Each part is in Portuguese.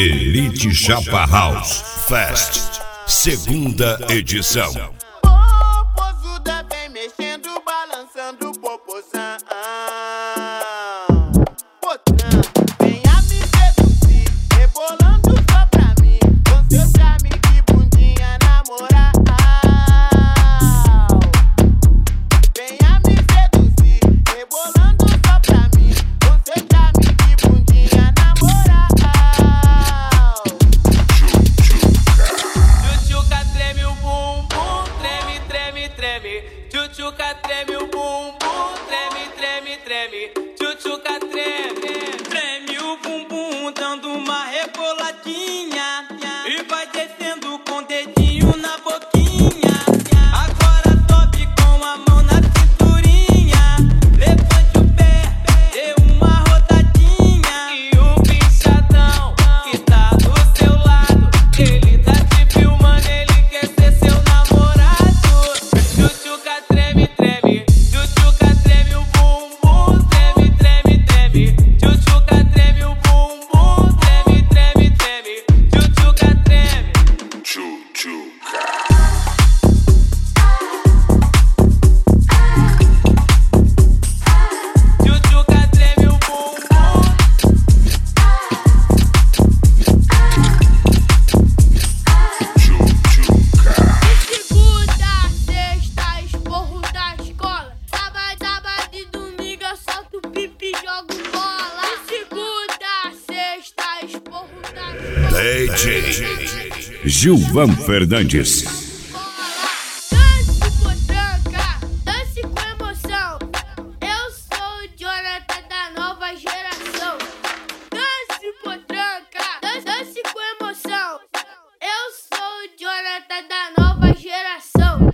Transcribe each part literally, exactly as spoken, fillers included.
Elite Chapa House Fest, segunda edição. O posuda vem mexendo, balançando o popozão. Potran, venha me seduzir, rebolando só pra mim, com seu charme de bundinha na moral. Venha me seduzir, rebolando só pra mim, com seu charme de bundinha na moral. Tchutchuca treme o bumbum, treme, treme, treme. Tchutchuca treme o bumbum, treme, treme, treme. Tchutchuca treme, treme o bumbum, dando uma reboladinha e vai descendo com o dedinho na boquinha. Agora sobe com a mão na cinturinha, levante o pé, dê uma rodadinha. E o bichadão que tá do seu lado, ele tá te filmando, ele quer ser seu namorado. Tchutchuca treme, treme, tchutchuca treme o bumbum, treme, treme, treme. Tchutchuca treme o bumbum, treme, treme, treme. Tchutchuca treme. Tchutchuca treme o bumbum. Segunda, sexta, esporro da escola. Sábado, sábado e domingo eu solto pipi e jogo bola. Segunda, sexta, esporro da escola. D J Gilvan Fernandes. Dance potranca, dance com emoção. Eu sou o Jonathan da nova geração. Dance potranca, dance, dance com emoção. Eu sou o Jonathan da nova geração.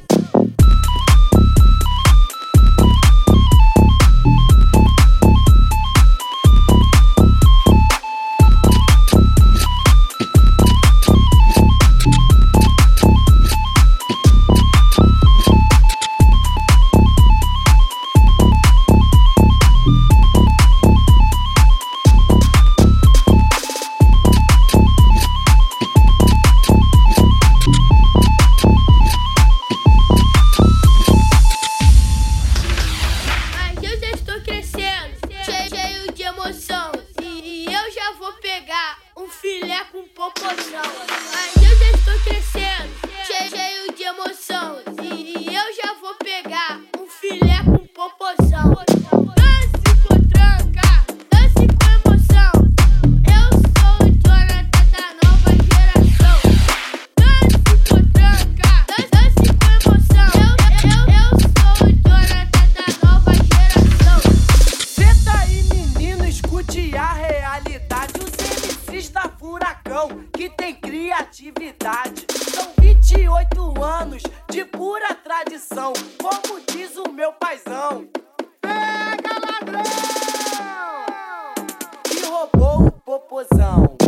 Mas eu já estou crescendo, cheio, cheio de emoção. E eu já vou pegar um filé com popozão. Mas eu já estou crescendo, cheio, cheio de emoção. E eu já vou pegar um filé com popozão. Dance potranca, dance com emoção. Eu sou o Jonathan da nova geração. Dance potranca, dance, dance com emoção. Eu, eu, eu sou o Jonathan da nova geração. Senta aí, menino, escute a realidade. Os M Cs da Furacão, que tem criatividade. São vinte e oito anos de pura tradição, como diz o meu paizão. Pega, ladrão! Que roubou o popozão.